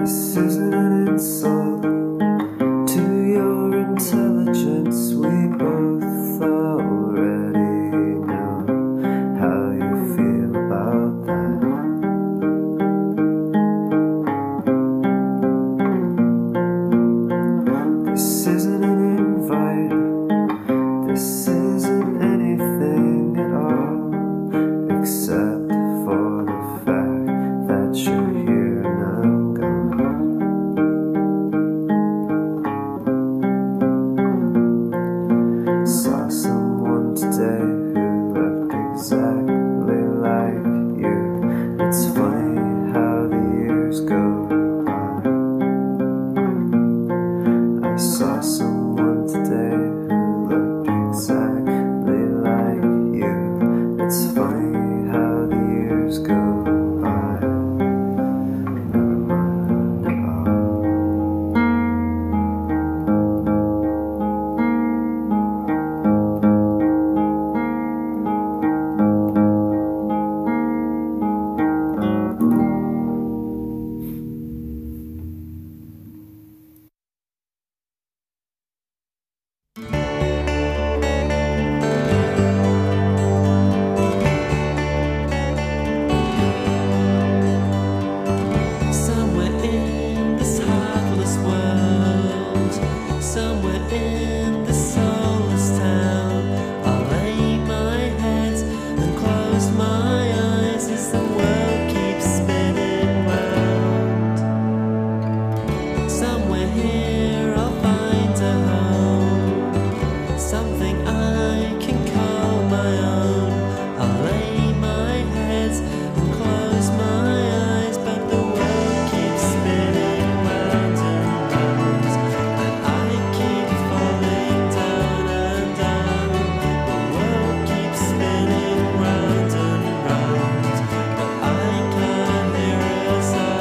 This isn't an insult to your intelligence. We both already know how you feel about that. This isn't an invite. This isn't anything at all, except for the fact that you're here now gone. Saw someone today who looked exactly like you. It's funny how the years go by. I saw someone today who looked exactly like you. It's funny how the years go by. Never mind at all. Somewhere in this heartless world, somewhere in this soulless town, I'll lay my head and close my eyes as the world keeps spinning round. Somewhere here I'll find a home, something I can call my own. I'll lay my head and close my eyes, but the world keeps spinning round and round, and I keep falling down and down. The world keeps spinning round and round, but I can't hear a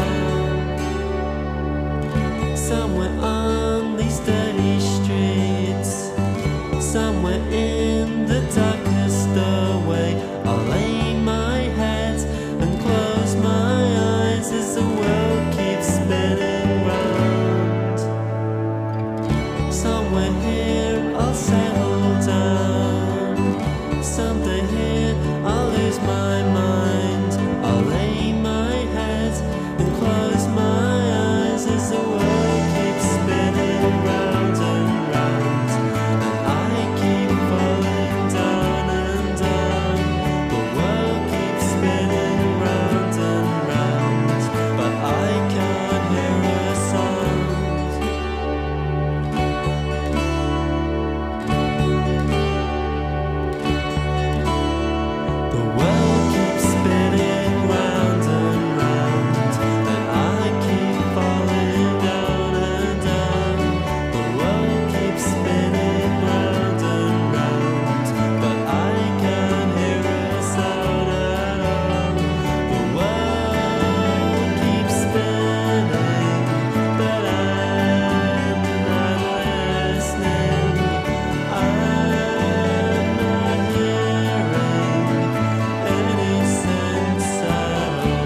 sound. Somewhere on these dirty streets, somewhere in the darkest doorway, I'll lay my head and close my eyes as the world keeps spinning round. Somewhere here I'll settle down, someday here I'll lose my mind. I'll lay my head and close my eyes as the world keeps spinning round and round, and I keep falling down and down. The world keeps spinning round and round, but I can't hear a sound. The world keeps spinning round and round, and I keep falling down and down. The world keeps spinning round and round, but I can't hear a sound at all. The world keeps spinning, but I'm not listening. I'm not hearing any sense at all.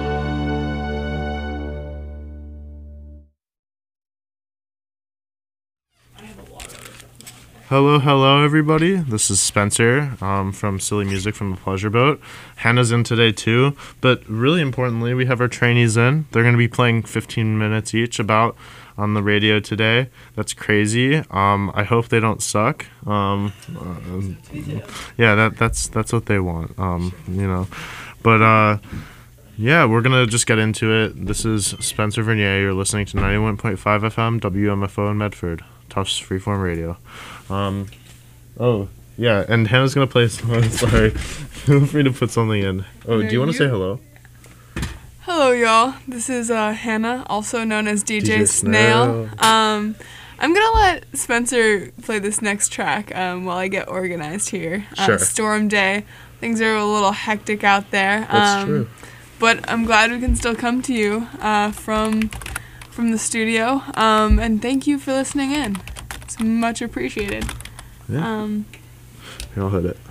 Hello, everybody. This is Spencer from Silly Music from the Pleasure Boat. Hannah's in today, too. But really importantly, we have our trainees in. They're going to be playing 15 minutes each about on the radio today. That's crazy. I hope they don't suck. Yeah, that's what they want, you know. But, yeah, we're going to just get into it. This is Spencer Vernier. You're listening to 91.5 FM, WMFO in Medford. Tufts Freeform Radio. Oh, yeah, and Hannah's going to play a song. Sorry. Feel free to put something in. Oh, do you want to say hello? Hello, y'all. This is Hannah, also known as DJ Snail. I'm gonna let Spencer play this next track while I get organized here. Sure. Storm day. Things are a little hectic out there. That's true. But I'm glad we can still come to you from the studio. And thank you for listening in. It's much appreciated. Yeah. Here, I'll hit it.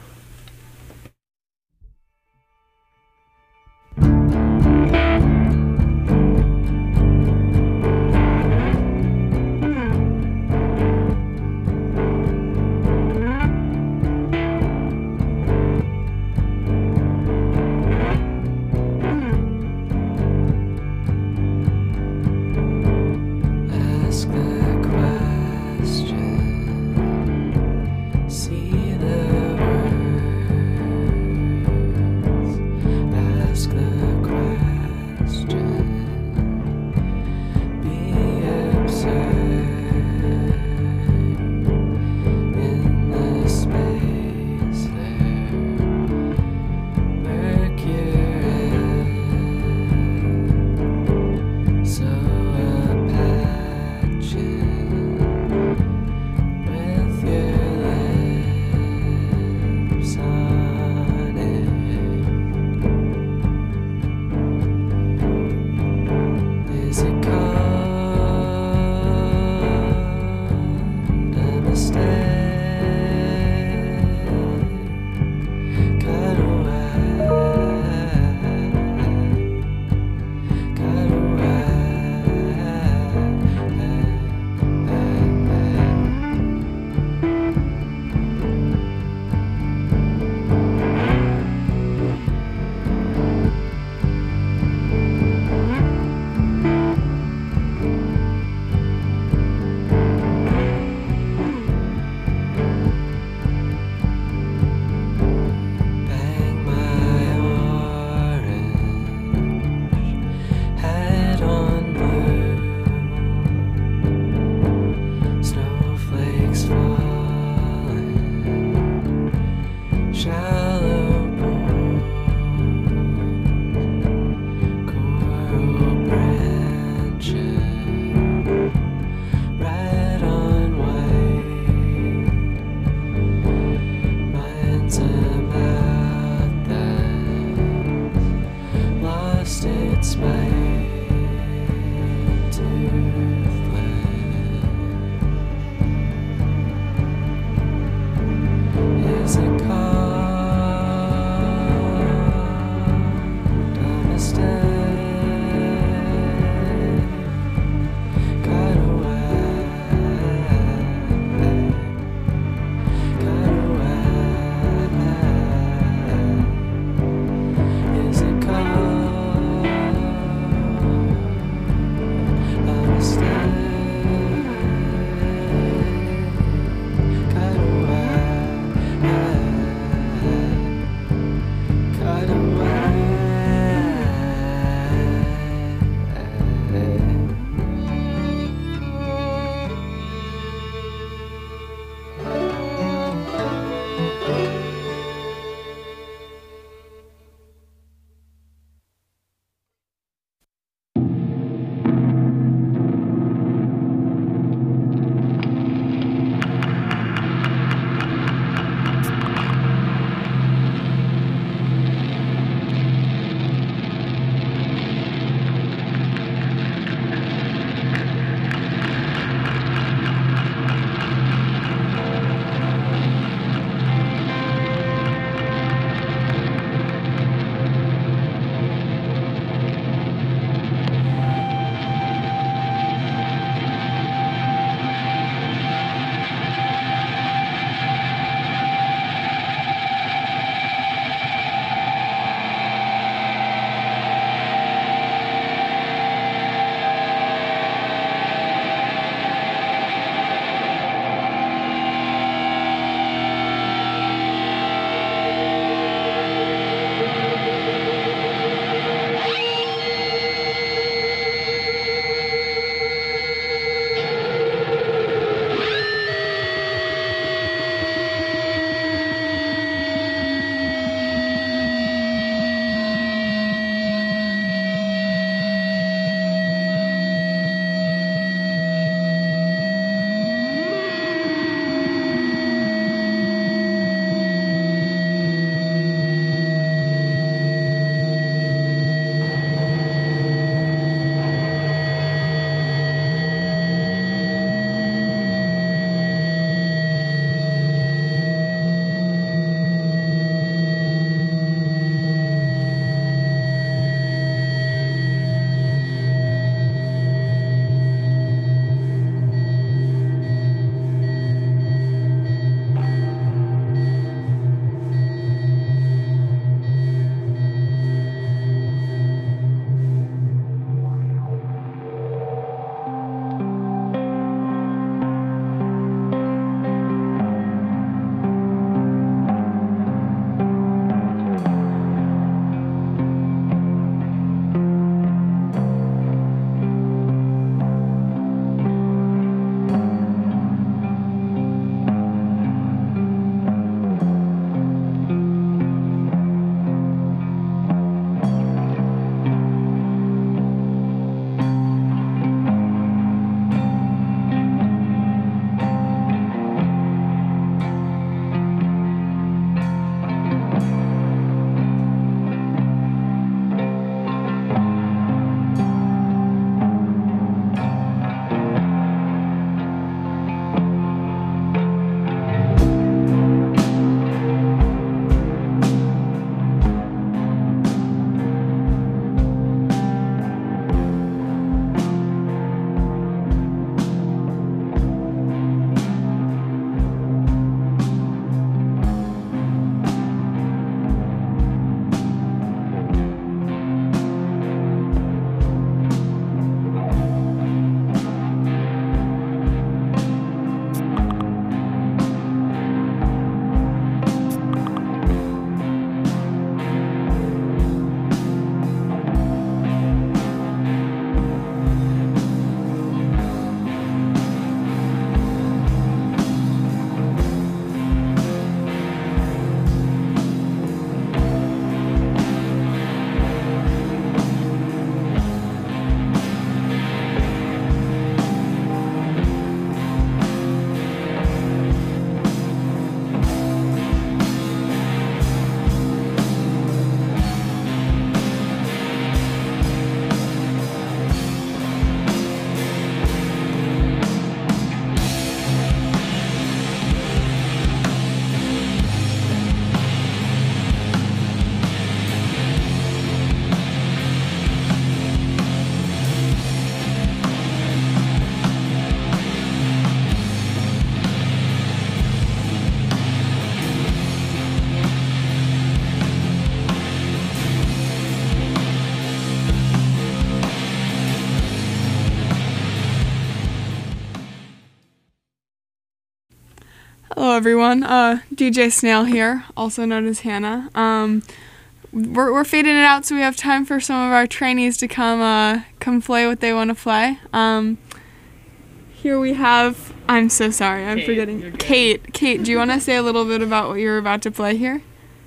Hello, everyone. DJ Snail here, also known as Hannah. We're fading it out, so we have time for some of our trainees to come play what they want to play. Here we have. I'm so sorry, I'm forgetting. Kate. Kate, do you want to say a little bit about what you're about to play here?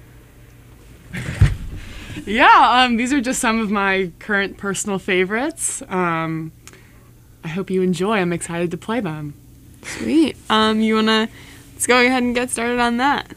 Yeah, these are just some of my current personal favorites. I hope you enjoy. I'm excited to play them. Sweet. Let's go ahead and get started on that.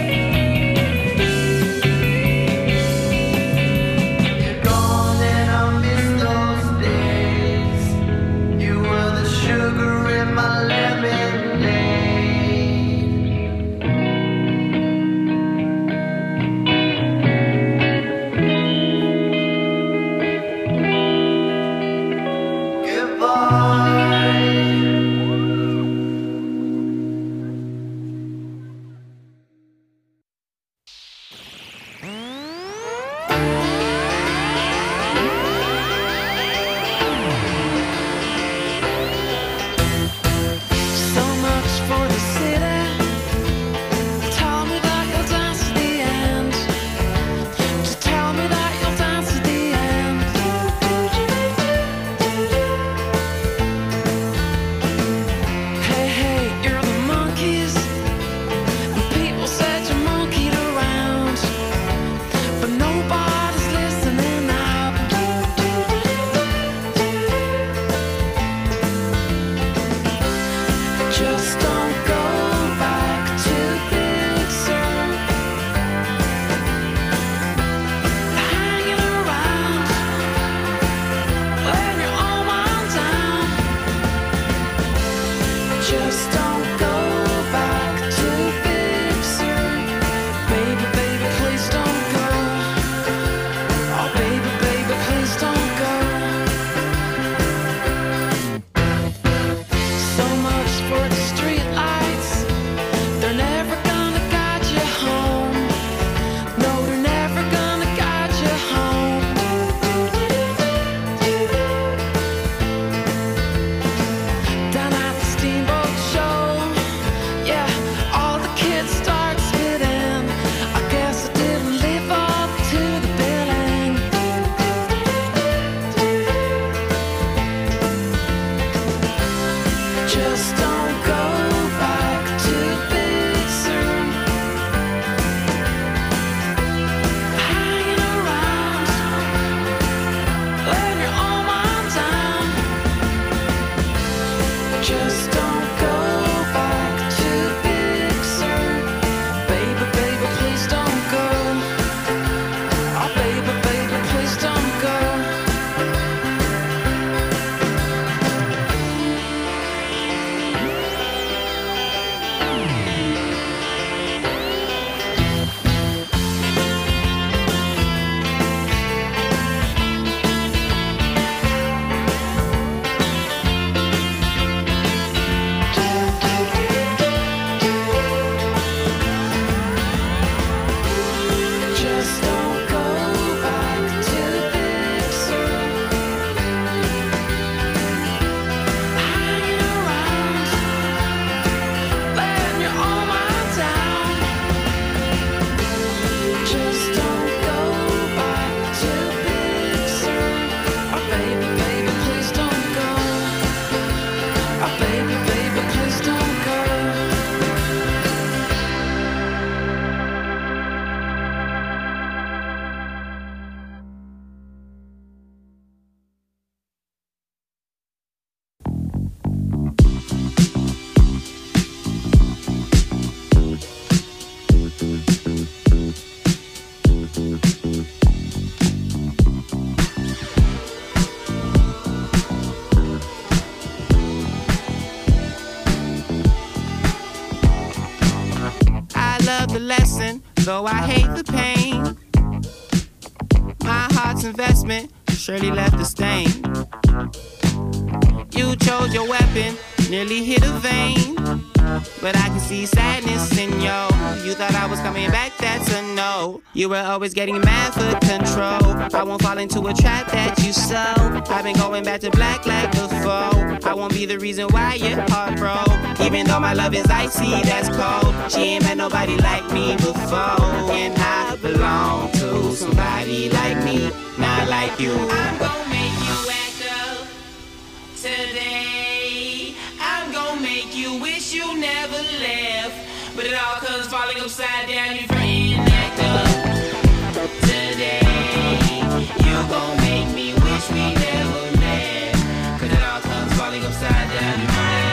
You're gone and I'm though I hate the pain. My heart's investment surely left a stain. You chose your weapon, nearly hit a vein, but I can see sadness in you. You thought I was coming back, that's a no. You were always getting mad for control. I won't fall into a trap that you sow. I've been going back to black like before. I won't be the reason why your heart broke. Even though my love is icy, that's cold. She ain't met nobody like me before. And I belong to somebody like me, not like you. I'm gonna make you act up today. I'm gonna make you wish you never left. But it all comes falling upside down. You reenact up today. You gon' make me wish we never met. Cause it all comes falling upside down.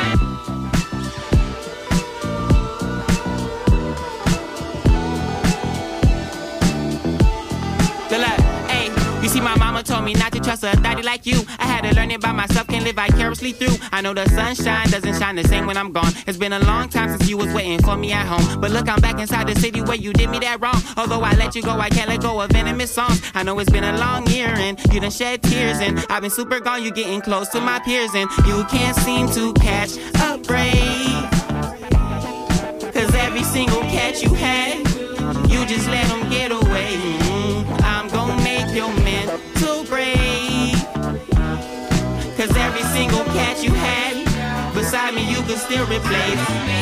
You see, my mama told me not to trust a daddy like you. I had to learn it by myself, can't live vicariously through. I know the sunshine doesn't shine the same when I'm gone. It's been a long time since you was waiting for me at home. But look, I'm back inside the city where you did me that wrong. Although I let you go, I can't let go of venomous songs. I know it's been a long year and you done shed tears, and I've been super gone, you getting close to my peers, and you can't seem to catch a break. Cause every single catch you had, you just let them get away. I'm gonna make your mental break. Cause every single catch you had beside me, you could still replace.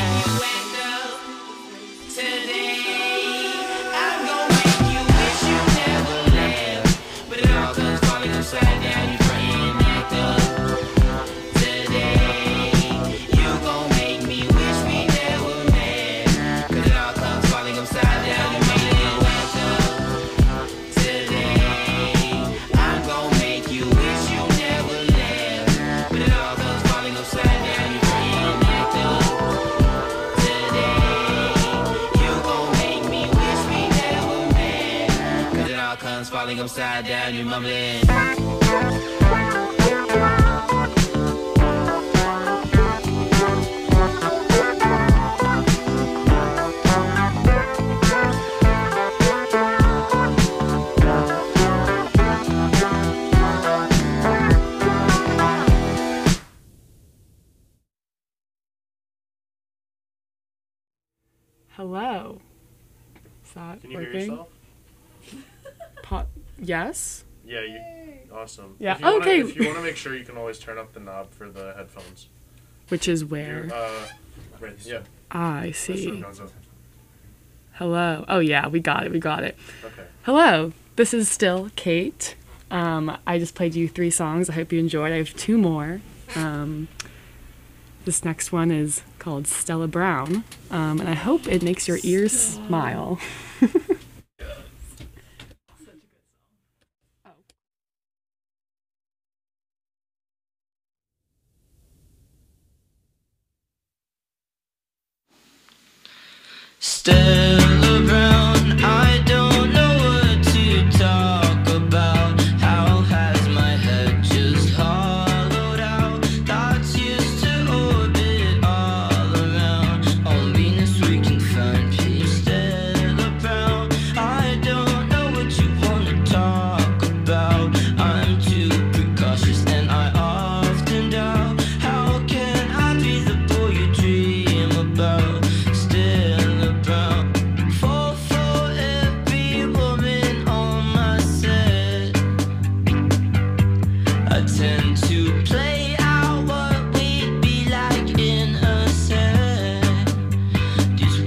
Today, I'm gonna make you wish you never left. But it all comes falling upside down, you reenact up today. You gon' make me wish we never met. Cause it all comes falling upside down, you reenact up today. I'm gon' make you wish you never left. But it all comes falling upside down, you reenact up today. You gon' make me wish we never met. Cause it all comes falling upside down, you mumbling. Hello. Is that Can you working? hear yourself? Yes? Yeah, you. Awesome. Yeah, If you okay. If you want to make sure, you can always turn up the knob for the headphones. Which is where? Right. Yeah. I That's where see. it goes up. Hello. Oh yeah, we got it. Okay. Hello. This is still Kate. I just played you 3 songs. I hope you enjoyed. I have 2 more. This next one is called Stella Brown, and I hope it makes your ears smile. Stella Brown, I don't know what to talk about. How has my head just hollowed out? Thoughts used to orbit all around. On Venus we can find peace. Stella Brown, I don't know what you wanna talk about. I'm too precautious and I often doubt. How can I be the boy you dream about? Stella Brown, fall for every woman on my set. I tend to play out what we'd be like in a set. These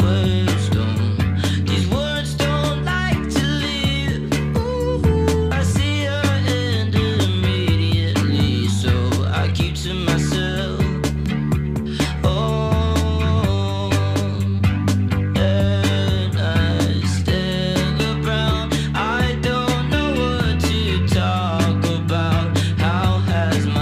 words don't like to live. Ooh, I see her end immediately, so I keep to myself. Oh, and I Stella Brown, I don't know what to talk about. How has my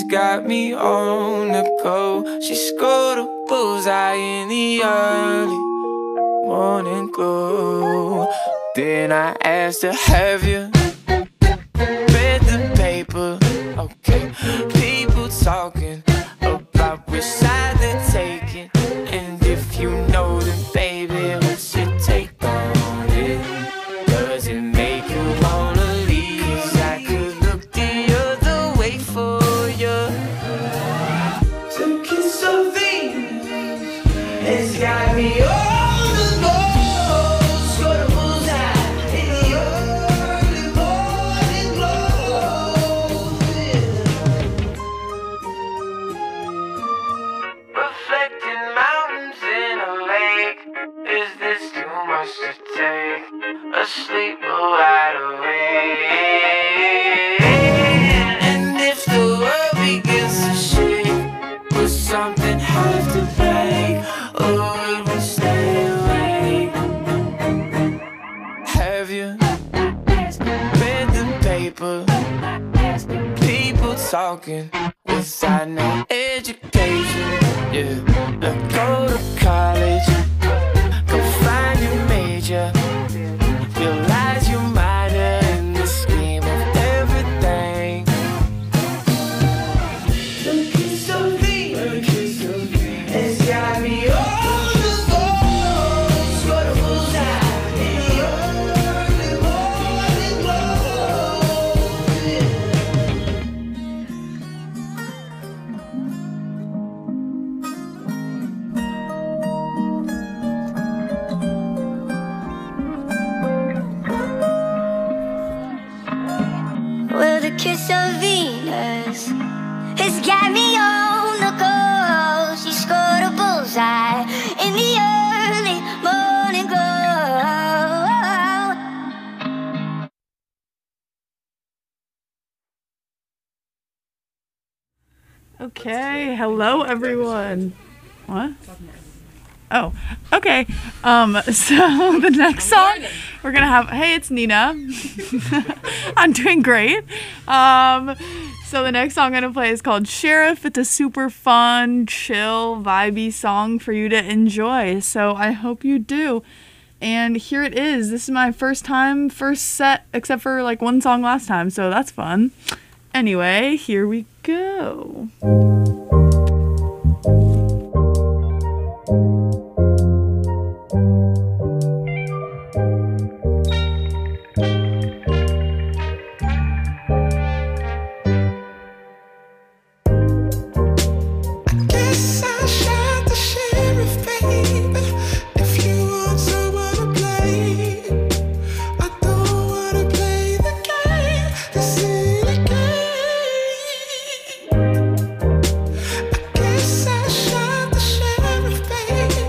got me on the go. She scored a bullseye in the early morning glow. Then I asked her, have you read the paper? Okay, people talking about which side they're taking. And if you know them, baby, what's your take on it? Does it make you wanna leave? 'Cause I could look the other way for you. The kiss of Venus has got me on the go. Scored a bullseye in the early morning glow. Reflecting mountains in a lake. Is this too much to take? Asleep or wide awake? And if the world begins to shake, will something have to break? Or will we stay awake? Have you read the paper? People talking without no education. Yeah, go to college, go find your major, realize you minor in the scheme of everything. The kiss of Venus has got me on the go. Scored a bullseye in the early morning glow. Well, the kiss of Venus has got me on the go. She scored a bullseye in the early morning glow. Okay, hello everyone. What? Oh, okay. So the next song we're gonna have. Hey, it's Nina. I'm doing great. So the next song I'm gonna play is called Sheriff. It's a super fun, chill, vibey song for you to enjoy. So I hope you do. And here it is. This is my first set, except for like one song last time. So that's fun. Anyway, here we go. Guess I shot the sheriff, baby. If you want someone to play, I don't wanna play the game, the silly game. I guess I shot the sheriff, baby.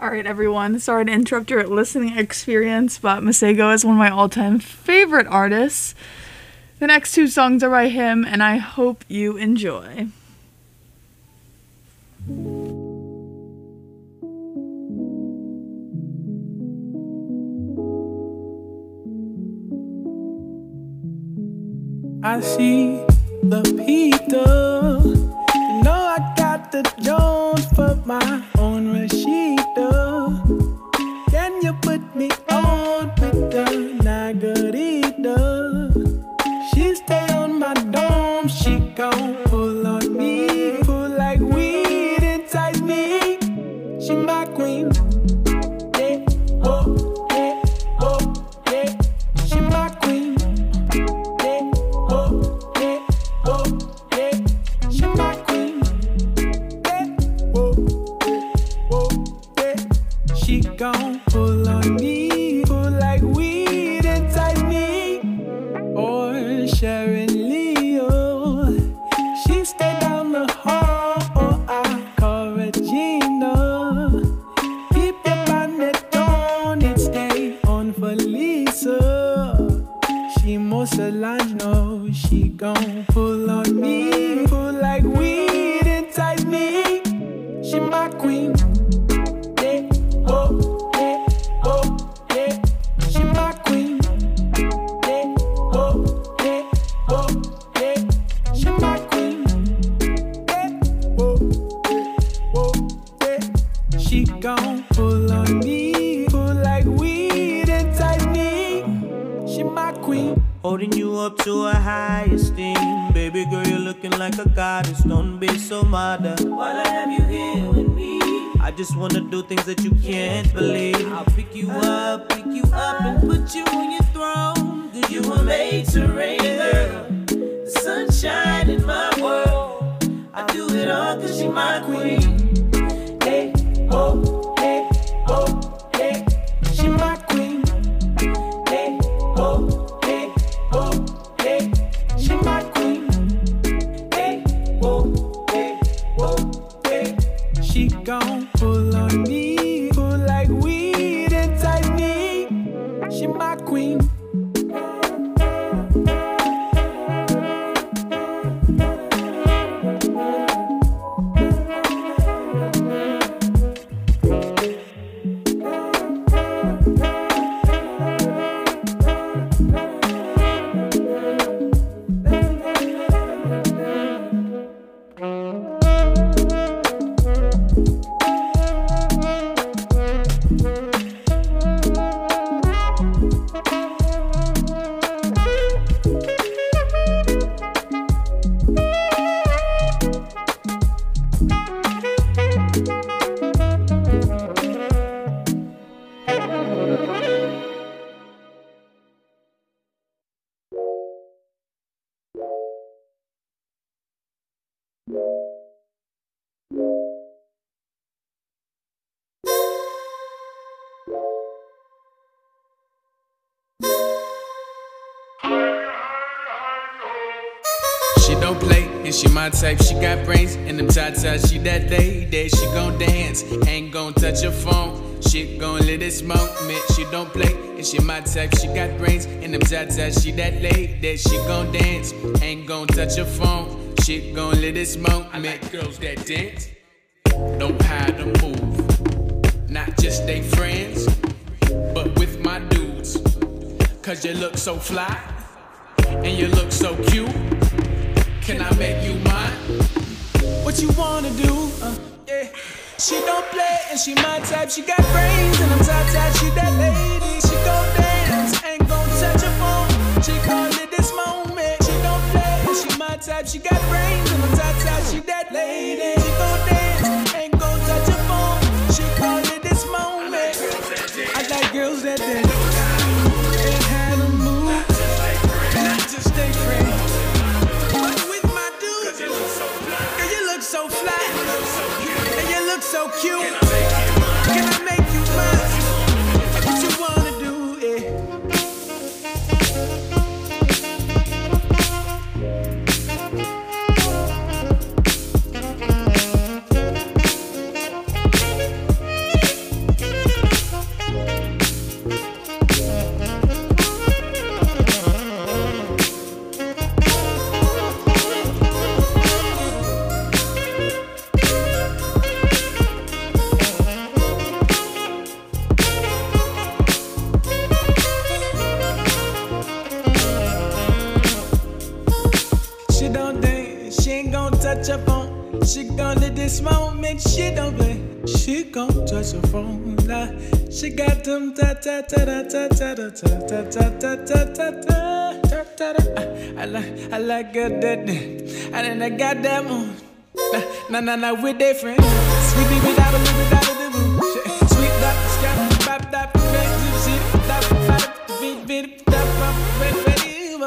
All right, everyone. Sorry to interrupt your listening experience, but Masego is one of my all-time favorite artists. The next two songs are by him, and I hope you enjoy. I see the Peter. You know I got the Jones for my own Rashida. Can you put me on with the Nagarita? She stay on my dome, she gon' pull on me, pull like weed inside me. She my queen. Yeah, oh, yeah, oh, yeah. She my queen. Gon' pull on me, pull like weed inside me. Or Sharon Leo, she stay down the hall, or I call Regina. Keep your bonnet on, it stay on for Lisa. She more Solange, no, she gon' pull on me, pull like weed inside me. She my queen. Gon' pull on me, pull like weed inside me. She my queen. Holding you up to a high esteem. Baby girl, you're looking like a goddess. Don't be so modern. While I have you here with me, I just wanna do things that you can't believe. I'll pick you up and put you on your throne. Cause you were made to reign, girl. The sunshine in my world. I do it all cause she my queen. Hey, oh, hey, oh, hey, she my queen. Hey, oh, hey, oh, hey, she my queen. Hey, oh, hey, she gon' pull on me, pull like weed inside me. She my queen. She don't play, and she my type. She got brains and them tatas. She that lady, she gon' dance, ain't gon' touch her phone. She gon' let it smoke, man. She don't play, and she my type. She got brains and them tatas. She that lady, she gon' dance, ain't gon' touch her phone. She gon' let it smoke, man. I like girls that dance, don't hide or move. Not just they friends, but with my dudes. Cause you look so fly, and you look so cute. Can I make you mine? What you wanna do? Yeah. She don't play and she my type. She got brains and I'm tight. She that lady. She gon' dance, ain't gon' touch her phone. She call it this moment. She don't play and she my type. She got brains and I'm tight. She that lady. She gon' dance, ain't gon' touch her phone. She call it this moment. I like girls that dance. Ain't had a move, not just stay friends. So fly, and you look so cute. Can I make you mine? What you wanna do, She don't play. She gon' touch her phone now. She got them ta ta ta ta ta ta ta ta ta ta ta ta ta. I like her that. And then I got that one. Nah, we're different. Sweet baby, da da da da da da. Sweet da, scap, bap, da, crazy shit, da, da, beat, da, ready.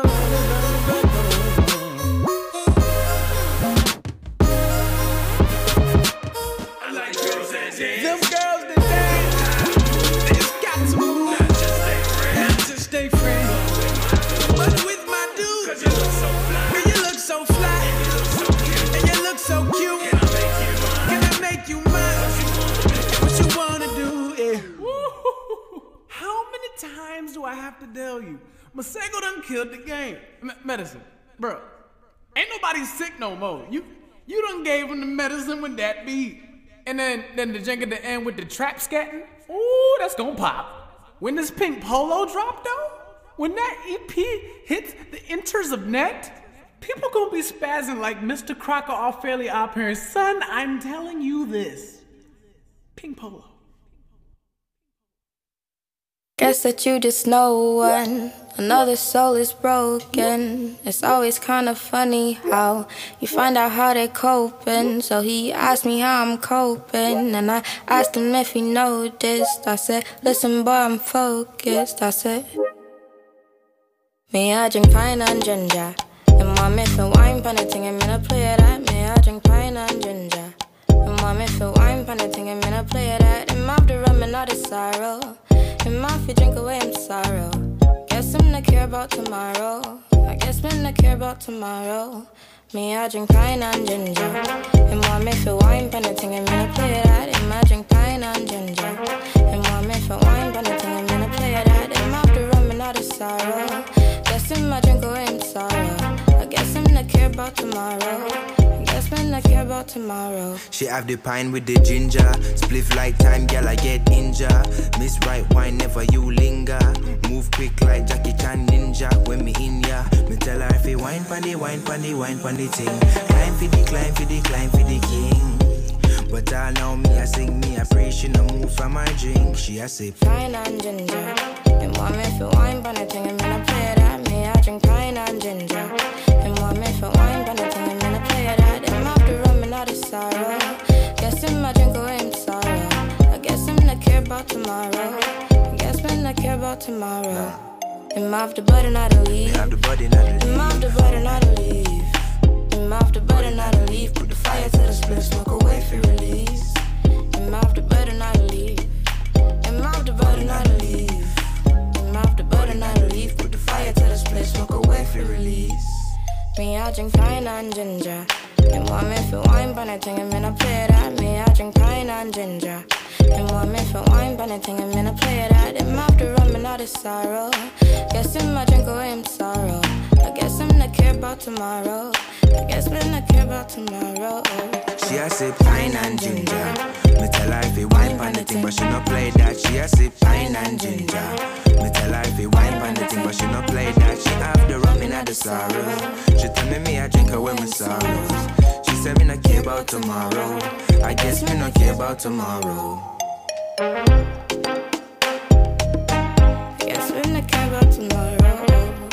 Them girls that dance, they just got to move. Not just stay friends, but with my dude. 'Cause you look so fly, and you look so fly, and you look so cute. Can I make you mine? What you wanna do? Yeah. How many times do I have to tell you? Masego done killed the game. Medicine, bro. Ain't nobody sick no more. You done gave him the medicine with that beat. And then the jink at the end with the trap scatting. Ooh, that's gonna pop. When this Pink Polo drop though, when that EP hits the enters of net, people gonna be spazzing like Mr. Crocker off Fairly Odd Parents. Son, I'm telling you this. Pink Polo. Guess that you just know one. Another soul is broken. It's always kind of funny how you find out how they're coping. So he asked me how I'm coping, and I asked him if he noticed. I said, listen boy, I'm focused. I said, me I drink pine and ginger, and my myth and wine pan a thing, I'm gonna play it at. Me I drink pine and ginger, and my myth and wine pan a thing, I'm gonna play it at. And my the rum and all the sorrow, and my if you drink away I'm sorrow. Guess I'm not care about tomorrow. I guess I'm not care about tomorrow. Me, I drink pine and ginger. And my me for wine pan a thing, I'm gonna play it at. And I drink pine and ginger. And my me for wine pan a thing, I'm gonna play it at. And after rum and all the sorrow. Guess I'm not drink away I'm sorrow. I guess I'm not care about tomorrow. I care about tomorrow. She have the pine with the ginger. Spliff like time, girl, I get injured. Miss right wine, never you linger. Move quick like Jackie Chan ninja. When me in ya, me tell her if you wine pandy, wine pandy, wine pandy thing. Climb for the, climb for the, climb for the king. But I know me, I sing me, I pray she no move from my drink. She a sip pine and ginger. And want me for wine pan a thing, I'm gonna play it at. Me, I drink pine and ginger. And want me for wine pan a thing, I'm gonna play it at. Not a sorrow. Guess I'm a drink away I'm sorrow. I guess I'm not care about tomorrow. I guess I'm not care about tomorrow. I'm off the butter, not a leaf. I'm off the butter, not a leaf. I'm off the butter, not a leaf. Put the fire to the split, smoke away for release. I'm off the butter, not a leaf. I'm off the butter, not a leaf. I'm off the butter, not a leaf. Put the fire to the split, smoke away for release. Me, I drink pine and ginger. And want me for wine pan a thing, I'm gonna play it at. Me, I drink pine and ginger. And want me for wine pan a thing, I'm gonna play it at. And after rum and all the sorrow. Guess I'm a drink away I'm sorrow. I guess I'm not care about tomorrow. I guess I'm not care about tomorrow. She a sip pine and ginger. Me tell her if you wine pan the thing, but she no play that. She a sip pine and ginger. Me tell her if you wine pan the thing, but she no play that. She have the rum in the sorrow. She tell me I drink away my sorrows. She said me not care about tomorrow. I guess me not care about tomorrow. I guess we not care about tomorrow.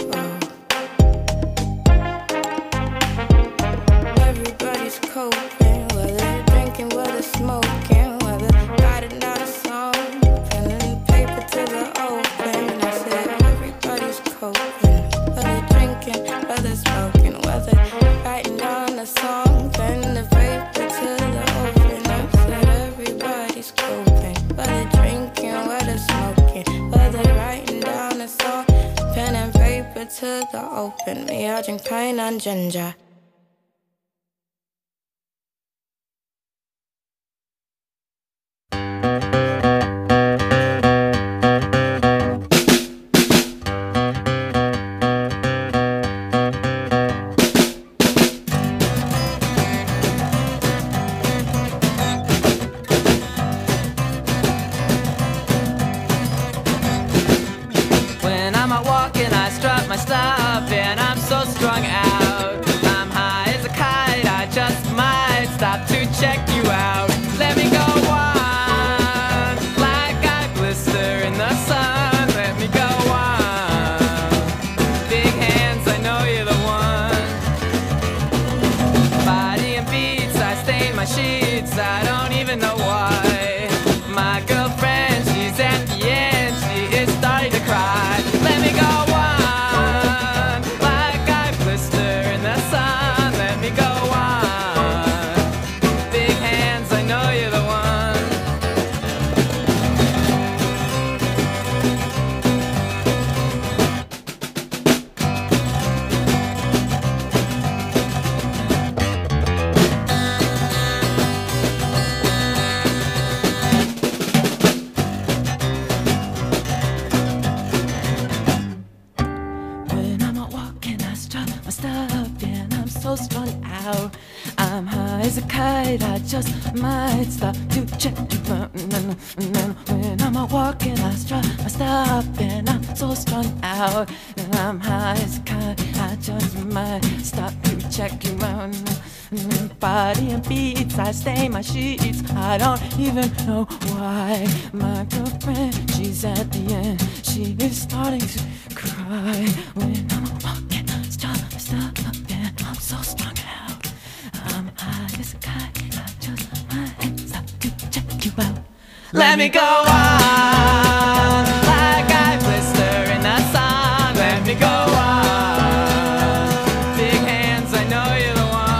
Everybody's coping, whether drinking, whether smoking, whether writing out a song, pen and paper to the open. I said everybody's coping, whether drinking, whether smoking, whether writing down a song, pen and paper to the open. I said everybody's coping, whether drinking, whether smoking, whether writing down a song, pen and paper to the open. Me, I drink pine and ginger. Check you out. as a kite, I just might stop to check you out. And then when I'm walking, I stop, and I'm so strung out. And I'm high as a kite, I just might stop to check you out. Body and beats, I stain my sheets. I don't even know why. My girlfriend, she's at the end. She is starting to cry when I'm walking. Stop, and I'm so strung out. I'm high as a kite. I just might stop to check you out. Let me go on like I blister in the sun. Let me go on. Big hands, I know you're the one.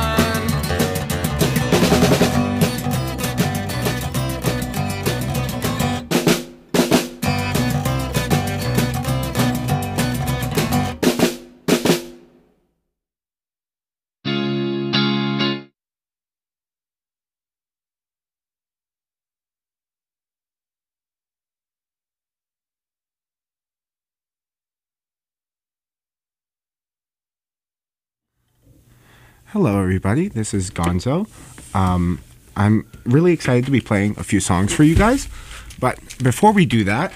Hello, everybody. This is Gonzo. I'm really excited to be playing a few songs for you guys. But before we do that,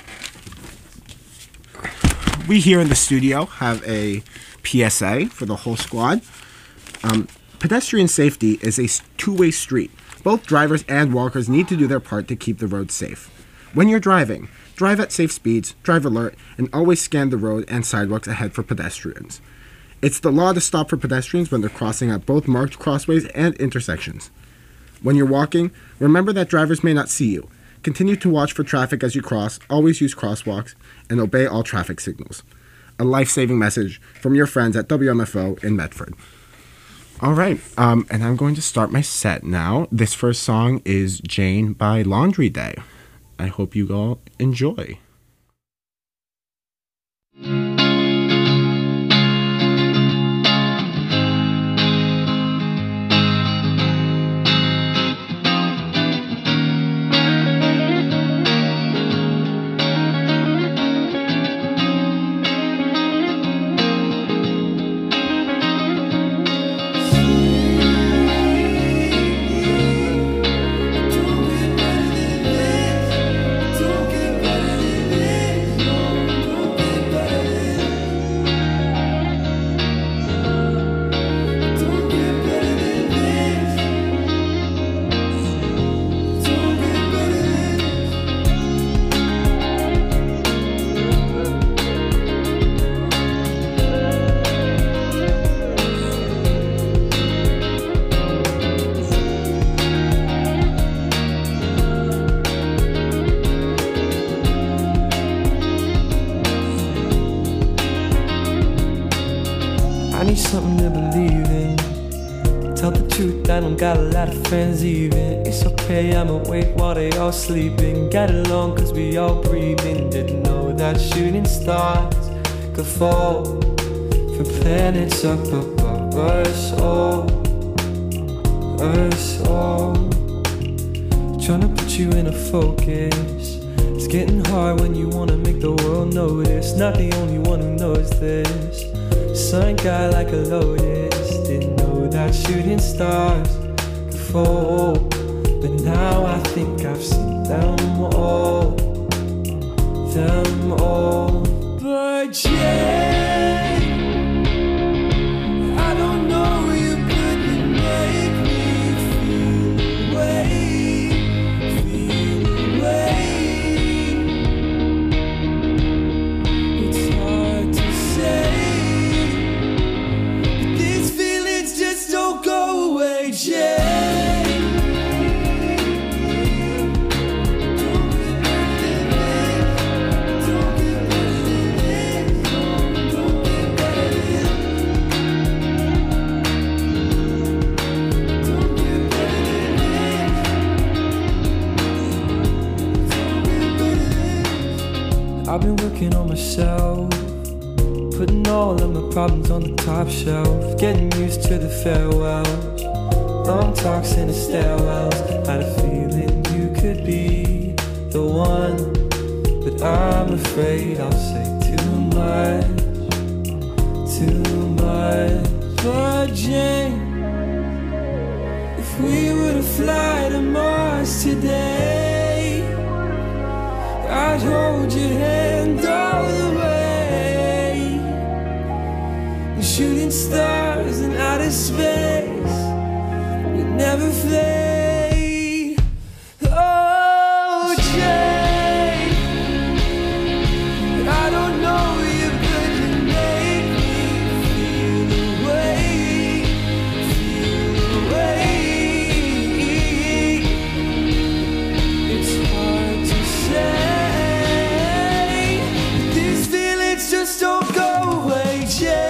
we here in the studio have a PSA for the whole squad. Pedestrian safety is a two-way street. Both drivers and walkers need to do their part to keep the road safe. When you're driving, drive at safe speeds, drive alert, and always scan the road and sidewalks ahead for pedestrians. It's the law to stop for pedestrians when they're crossing at both marked crossways and intersections. When you're walking, remember that drivers may not see you. Continue to watch for traffic as you cross, always use crosswalks, and obey all traffic signals. A life-saving message from your friends at WMFO in Medford. All right, and I'm going to start my set now. This first song is Jane by Laundry Day. I hope you all enjoy. Something to believe in. Tell the truth, I don't got a lot of friends even. It's okay, I'm awake while they all sleeping. Got along cause we all breathing. Didn't know that shooting stars could fall from planets up above us all. Us all. Trying to put you in a focus. It's getting hard when you wanna make the world notice. Not the only one who knows this. Sun guy like a lotus. Didn't know that shooting stars could fall. But now I think I've seen them all. Them all. But Jane, I don't know you couldn't make me feel away. Feel away. It's hard to say. Don't go away, Jane. I've been working on myself, putting all of my problems on the top shelf, getting used to the farewells, long talks in the stairwells. Had a feeling you could be the one, but I'm afraid I'll say too much, too much. But Jane, if we I'd hold your hand all the way. Shooting stars in outer space would never fade. Oh, Jane, I don't know you, but you make me feel the way, It's hard to say. These feelings just don't go away, Jane.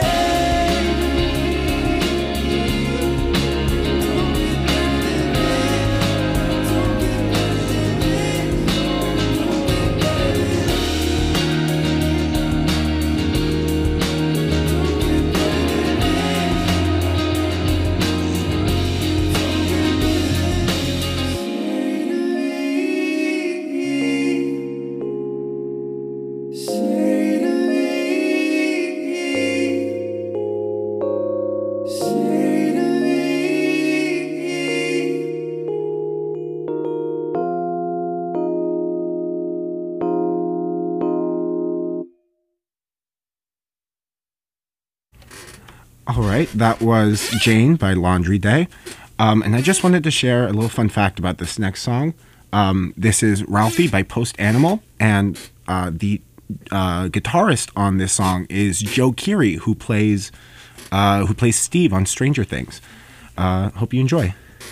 All right, that was Jane by Laundry Day. And I just wanted to share a little fun fact about this next song. This is Ralphie by Post Animal, and the guitarist on this song is Joe Keery, who plays Steve on Stranger Things. Hope you enjoy.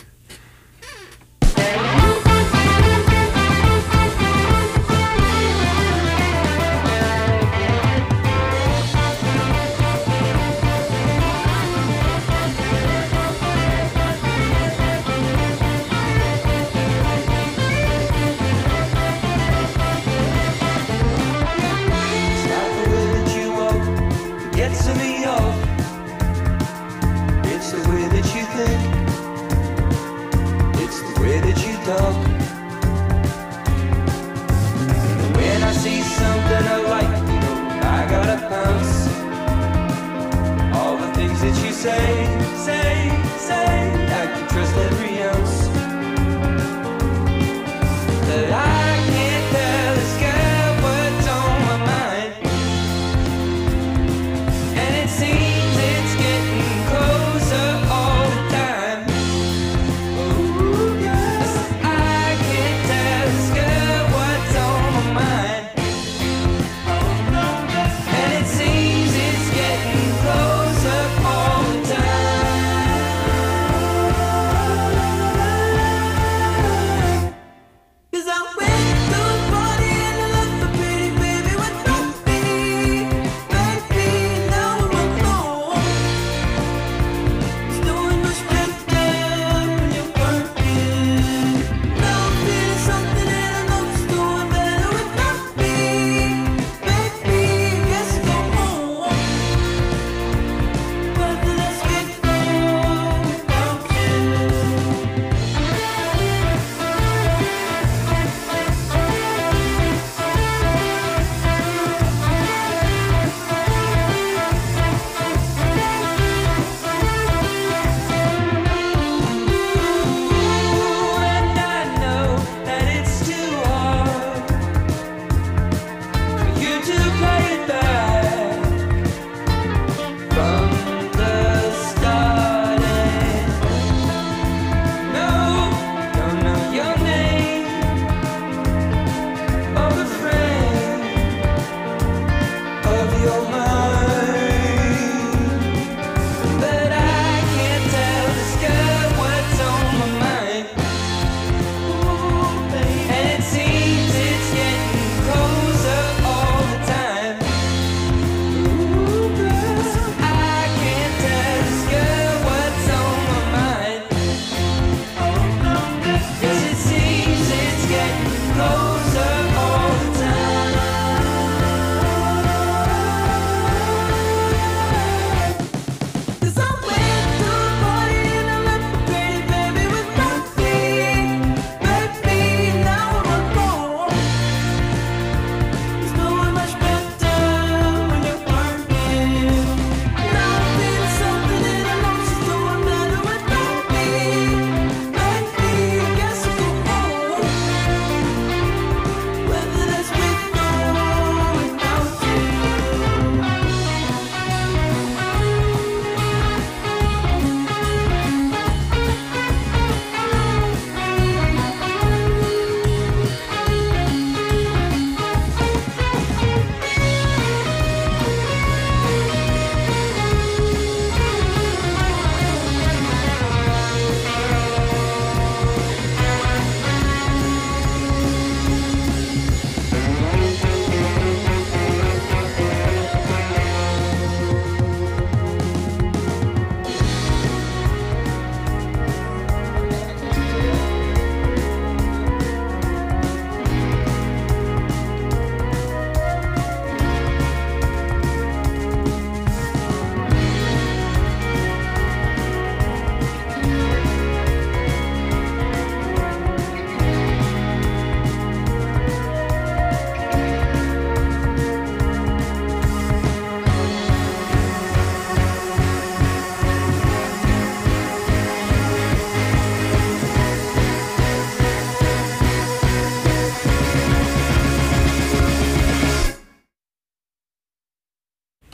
Gets me off. It's the way that you think. It's the way that you talk. And when I see something I like, you know I gotta pounce. All the things that you say, I can trust every ounce. That I can't tell this girl what's on my mind. And it seems it's getting closer all the time. Ooh, yes. I can't tell this girl what's on my mind. And it seems it's getting closer all the time.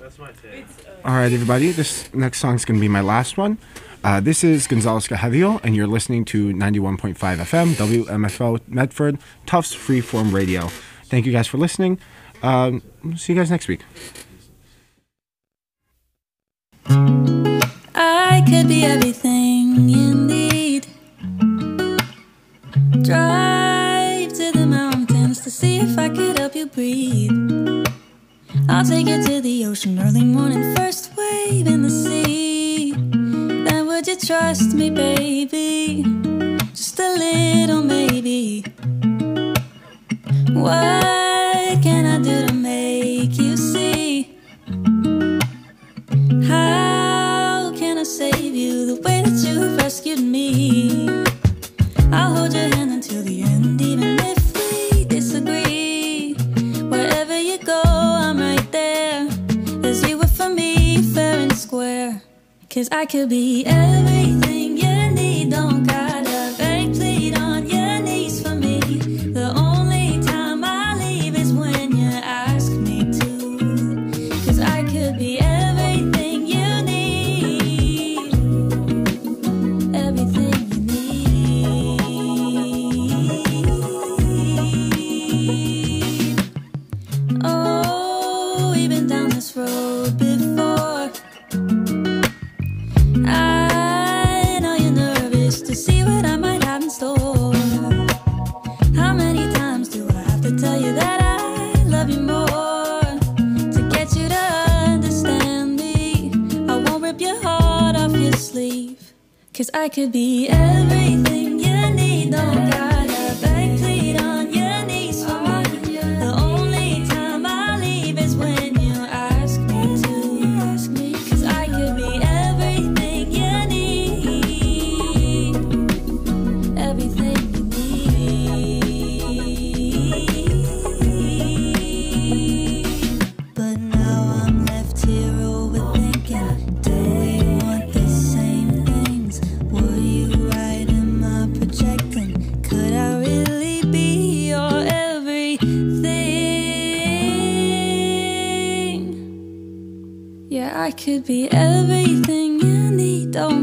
That's my take. All right, everybody. This next song is going to be my last one. This is Gonzales Cajevillo, and you're listening to 91.5 FM, WMFO Medford, Tufts Freeform Radio. Thank you guys for listening. See you guys next week. I could be everything you need. Drive to the mountains to see if I could help you breathe. I'll take you to the ocean early morning, first wave in the sea. Then would you trust me, baby? Just a little maybe. What can I do to make you see? How can I save you the way that you rescued me? I'll hold your hand until the end, even if we disagree. Wherever you go, I'm right there, as you were for me, fair and square. 'Cause I could be everything you need. Don't gotta beg, plead on your knees for me. The only time I leave is when you ask me to. 'Cause I could be everything you need. Everything you need. Oh, we've been down this road before. I know you're nervous to see what I might have in store. How many times do I have to tell you that I love you more? To get you to understand me, I won't rip your heart off your sleeve. 'Cause I could be everything you need. Don't gotta beg, plead on your knees for me. The only time I leave is when you ask me to. 'Cause I could be everything you need. Everything you need. But now I'm left here overthinking. Do we want the same things? Were you right? Am I projecting? Could I really be your everything? Yeah, I could be everything you need. Don't